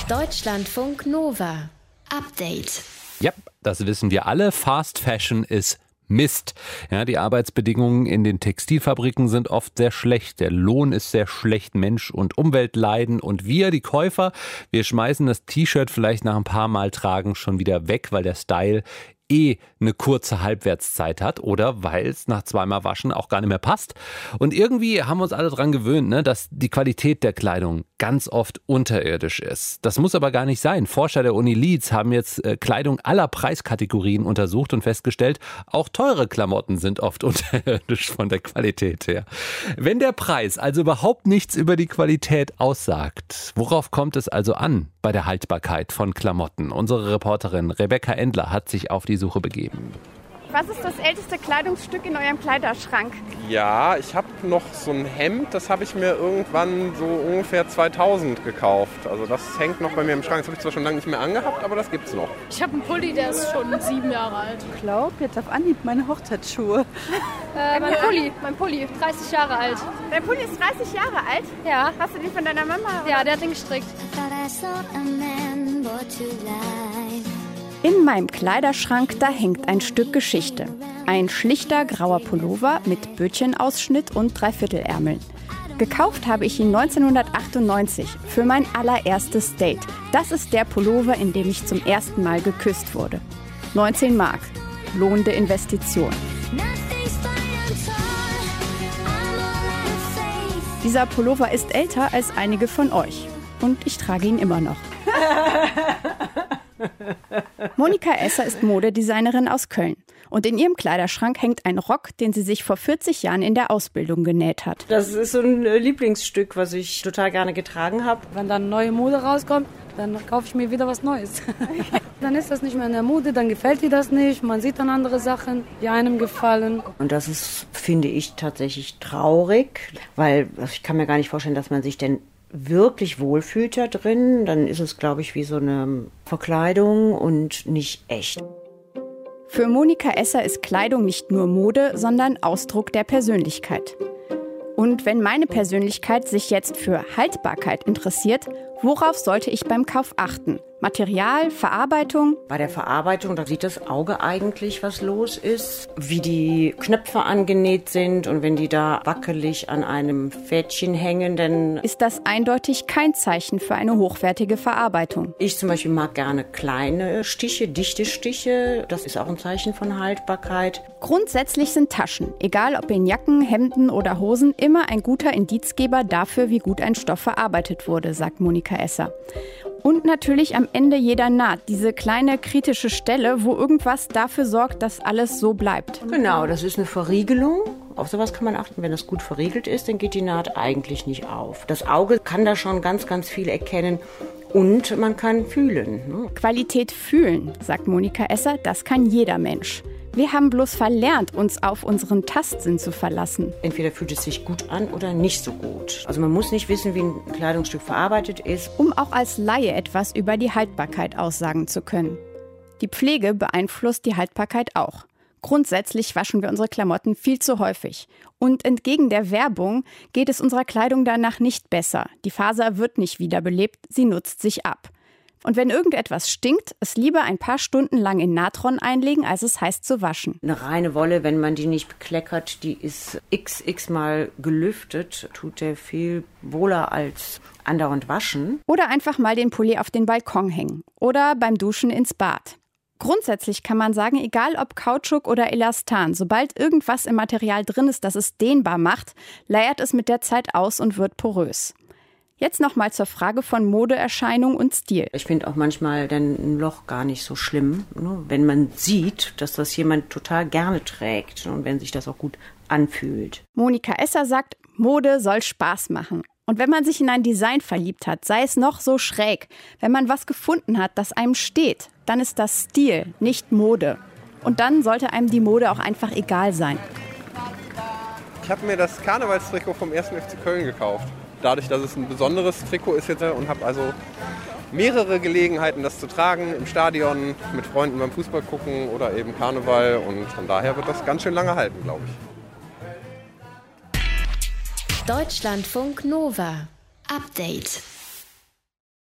Deutschlandfunk Nova. Update. Ja, das wissen wir alle. Fast Fashion ist Mist. Ja, die Arbeitsbedingungen in den Textilfabriken sind oft sehr schlecht. Der Lohn ist sehr schlecht. Mensch und Umwelt leiden. Und wir, die Käufer, wir schmeißen das T-Shirt vielleicht nach ein paar Mal tragen schon wieder weg, weil der Style eine kurze Halbwertszeit hat oder weil es nach zweimal Waschen auch gar nicht mehr passt. Und irgendwie haben wir uns alle dran gewöhnt, dass die Qualität der Kleidung ganz oft unterirdisch ist. Das muss aber gar nicht sein. Forscher der Uni Leeds haben jetzt Kleidung aller Preiskategorien untersucht und festgestellt, auch teure Klamotten sind oft unterirdisch von der Qualität her. Wenn der Preis also überhaupt nichts über die Qualität aussagt, worauf kommt es also an bei der Haltbarkeit von Klamotten? Unsere Reporterin Rebecca Endler hat sich auf die Suche begeben. Was ist das älteste Kleidungsstück in eurem Kleiderschrank? Ja, ich habe noch so ein Hemd, das habe ich mir irgendwann so ungefähr 2000 gekauft. Also das hängt noch bei mir im Schrank. Das habe ich zwar schon lange nicht mehr angehabt, aber das gibt's noch. Ich habe einen Pulli, der ist schon 7 Jahre alt. Ich glaube, jetzt auf Anhieb meine Hochzeitsschuhe. Mein Pulli, 30 Jahre alt. Dein Pulli ist 30 Jahre alt? Ja. Hast du den von deiner Mama? Ja, der hat den gestrickt. In meinem Kleiderschrank, da hängt ein Stück Geschichte. Ein schlichter grauer Pullover mit Bötchenausschnitt und Dreiviertelärmeln. Gekauft habe ich ihn 1998 für mein allererstes Date. Das ist der Pullover, in dem ich zum ersten Mal geküsst wurde. 19 Mark. Lohnende Investition. Dieser Pullover ist älter als einige von euch. Und ich trage ihn immer noch. Monika Esser ist Modedesignerin aus Köln. Und in ihrem Kleiderschrank hängt ein Rock, den sie sich vor 40 Jahren in der Ausbildung genäht hat. Das ist so ein Lieblingsstück, was ich total gerne getragen habe. Wenn dann neue Mode rauskommt, dann kaufe ich mir wieder was Neues. Dann ist das nicht mehr in der Mode, dann gefällt dir das nicht. Man sieht dann andere Sachen, die einem gefallen. Und das ist, finde ich, tatsächlich traurig, weil ich kann mir gar nicht vorstellen, dass man sich denn wirklich wohlfühlt da drin. Dann ist es, glaube ich, wie so eine Verkleidung und nicht echt. Für Monika Esser ist Kleidung nicht nur Mode, sondern Ausdruck der Persönlichkeit. Und wenn meine Persönlichkeit sich jetzt für Haltbarkeit interessiert, worauf sollte ich beim Kauf achten? Material, Verarbeitung? Bei der Verarbeitung, da sieht das Auge eigentlich, was los ist, wie die Knöpfe angenäht sind und wenn die da wackelig an einem Fädchen hängen, dann ist das eindeutig kein Zeichen für eine hochwertige Verarbeitung. Ich zum Beispiel mag gerne kleine Stiche, dichte Stiche. Das ist auch ein Zeichen von Haltbarkeit. Grundsätzlich sind Taschen, egal ob in Jacken, Hemden oder Hosen, immer ein guter Indizgeber dafür, wie gut ein Stoff verarbeitet wurde, sagt Monika Esser. Und natürlich am Ende jeder Naht, diese kleine kritische Stelle, wo irgendwas dafür sorgt, dass alles so bleibt. Genau, das ist eine Verriegelung. Auf sowas kann man achten. Wenn das gut verriegelt ist, dann geht die Naht eigentlich nicht auf. Das Auge kann da schon ganz, ganz viel erkennen. Und man kann fühlen. Qualität fühlen, sagt Monika Esser, das kann jeder Mensch. Wir haben bloß verlernt, uns auf unseren Tastsinn zu verlassen. Entweder fühlt es sich gut an oder nicht so gut. Also man muss nicht wissen, wie ein Kleidungsstück verarbeitet ist. Um auch als Laie etwas über die Haltbarkeit aussagen zu können. Die Pflege beeinflusst die Haltbarkeit auch. Grundsätzlich waschen wir unsere Klamotten viel zu häufig. Und entgegen der Werbung geht es unserer Kleidung danach nicht besser. Die Faser wird nicht wiederbelebt, sie nutzt sich ab. Und wenn irgendetwas stinkt, es lieber ein paar Stunden lang in Natron einlegen, als es heiß zu waschen. Eine reine Wolle, wenn man die nicht bekleckert, die ist x-mal gelüftet, tut der viel wohler als andauernd waschen. Oder einfach mal den Pulli auf den Balkon hängen. Oder beim Duschen ins Bad. Grundsätzlich kann man sagen, egal ob Kautschuk oder Elastan, sobald irgendwas im Material drin ist, das es dehnbar macht, leiert es mit der Zeit aus und wird porös. Jetzt nochmal zur Frage von Modeerscheinung und Stil. Ich finde auch manchmal dann ein Loch gar nicht so schlimm, wenn man sieht, dass das jemand total gerne trägt und wenn sich das auch gut anfühlt. Monika Esser sagt, Mode soll Spaß machen. Und wenn man sich in ein Design verliebt hat, sei es noch so schräg, wenn man was gefunden hat, das einem steht, dann ist das Stil, nicht Mode. Und dann sollte einem die Mode auch einfach egal sein. Ich habe mir das Karnevalstrikot vom 1. FC Köln gekauft. Dadurch, dass es ein besonderes Trikot ist jetzt und habe also mehrere Gelegenheiten, das zu tragen, im Stadion, mit Freunden beim Fußball gucken oder eben Karneval und von daher wird das ganz schön lange halten, glaube ich. Deutschlandfunk Nova. Update.